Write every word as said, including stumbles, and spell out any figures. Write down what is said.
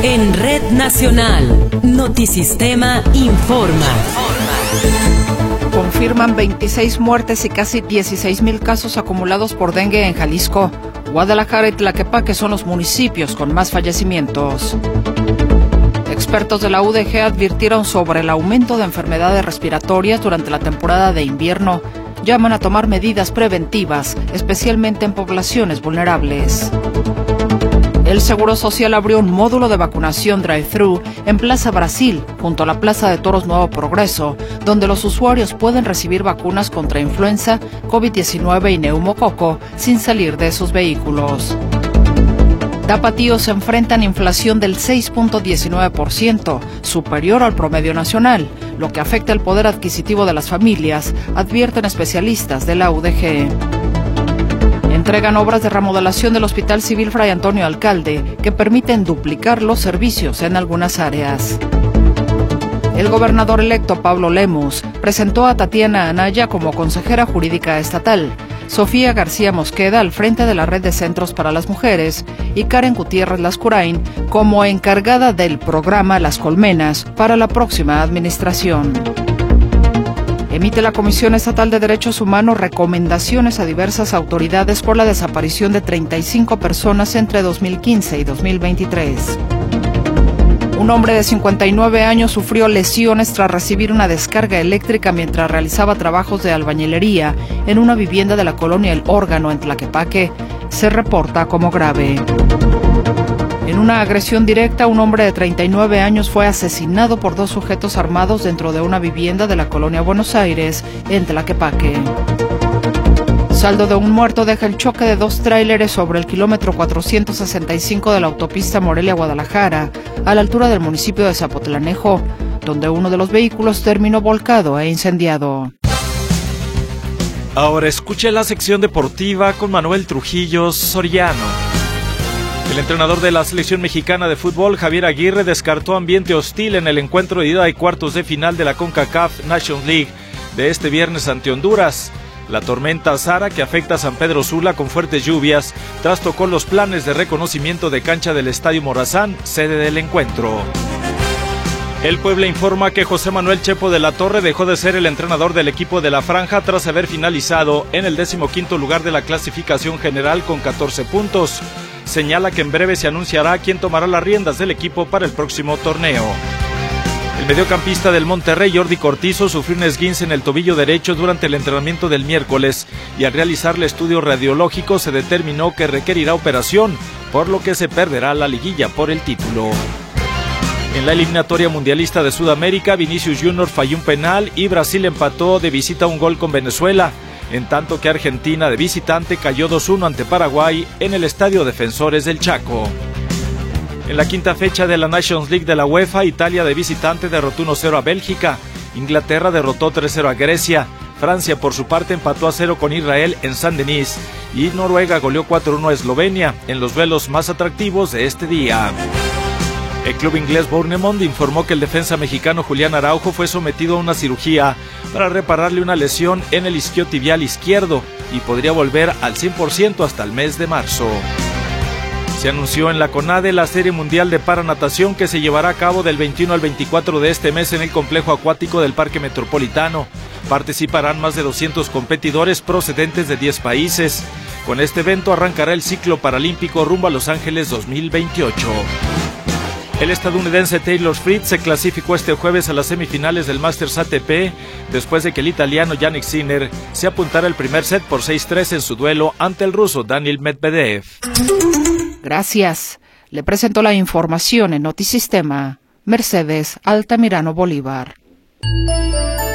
En Red Nacional, Notisistema informa. Confirman veintiséis muertes y casi dieciséis mil casos acumulados por dengue en Jalisco. Guadalajara y Tlaquepaque son los municipios con más fallecimientos. Expertos de la U D G advirtieron sobre el aumento de enfermedades respiratorias durante la temporada de invierno. Llaman a tomar medidas preventivas, especialmente en poblaciones vulnerables. El Seguro Social abrió un módulo de vacunación drive-thru en Plaza Brasil, junto a la Plaza de Toros Nuevo Progreso, donde los usuarios pueden recibir vacunas contra influenza, COVID diecinueve y neumococo sin salir de sus vehículos. Tapatíos enfrentan inflación del seis punto diecinueve por ciento, superior al promedio nacional, lo que afecta el poder adquisitivo de las familias, advierten especialistas de la U D G. Entregan obras de remodelación del Hospital Civil Fray Antonio Alcalde que permiten duplicar los servicios en algunas áreas. El gobernador electo Pablo Lemus presentó a Tatiana Anaya como consejera jurídica estatal, Sofía García Mosqueda al frente de la Red de Centros para las Mujeres y Karen Gutiérrez Lascurain como encargada del programa Las Colmenas para la próxima administración. Emite la Comisión Estatal de Derechos Humanos recomendaciones a diversas autoridades por la desaparición de treinta y cinco personas entre dos mil quince y dos mil veintitrés. Un hombre de cincuenta y nueve años sufrió lesiones tras recibir una descarga eléctrica mientras realizaba trabajos de albañilería en una vivienda de la colonia El Órgano en Tlaquepaque. Se reporta como grave. En una agresión directa, un hombre de treinta y nueve años fue asesinado por dos sujetos armados dentro de una vivienda de la colonia Buenos Aires, en Tlaquepaque. Saldo de un muerto deja el choque de dos tráileres sobre el kilómetro cuatrocientos sesenta y cinco de la autopista Morelia-Guadalajara, a la altura del municipio de Zapotlanejo, donde uno de los vehículos terminó volcado e incendiado. Ahora escuche la sección deportiva con Manuel Trujillo Soriano. El entrenador de la selección mexicana de fútbol, Javier Aguirre, descartó ambiente hostil en el encuentro de ida de cuartos de final de la CONCACAF Nations League de este viernes ante Honduras. La tormenta Sara, que afecta a San Pedro Sula con fuertes lluvias, trastocó los planes de reconocimiento de cancha del Estadio Morazán, sede del encuentro. El Puebla informa que José Manuel Chepo de la Torre dejó de ser el entrenador del equipo de la Franja tras haber finalizado en el decimoquinto lugar de la clasificación general con catorce puntos. Señala que en breve se anunciará quién tomará las riendas del equipo para el próximo torneo. El mediocampista del Monterrey, Jordi Cortizo, sufrió un esguince en el tobillo derecho durante el entrenamiento del miércoles y al realizar el estudio radiológico se determinó que requerirá operación, por lo que se perderá la liguilla por el título. En la eliminatoria mundialista de Sudamérica, Vinicius Junior falló un penal y Brasil empató de visita un gol con Venezuela, en tanto que Argentina de visitante cayó dos uno ante Paraguay en el Estadio Defensores del Chaco. En la quinta fecha de la Nations League de la UEFA, Italia de visitante derrotó uno cero a Bélgica, Inglaterra derrotó tres cero a Grecia, Francia por su parte empató a cero con Israel en Saint-Denis y Noruega goleó cuatro uno a Eslovenia en los duelos más atractivos de este día. El club inglés Bournemouth informó que el defensa mexicano Julián Araujo fue sometido a una cirugía para repararle una lesión en el isquiotibial izquierdo y podría volver al cien por ciento hasta el mes de marzo. Se anunció en la CONADE la Serie Mundial de Paranatación que se llevará a cabo del veintiuno al veinticuatro de este mes en el complejo acuático del Parque Metropolitano. Participarán más de doscientos competidores procedentes de diez países. Con este evento arrancará el ciclo paralímpico rumbo a Los Ángeles dos mil veintiocho. El estadounidense Taylor Fritz se clasificó este jueves a las semifinales del Masters A T P después de que el italiano Jannik Sinner se apuntara el primer set por seis tres en su duelo ante el ruso Daniil Medvedev. Gracias. Le presento la información en Notisistema. Mercedes Altamirano Bolívar.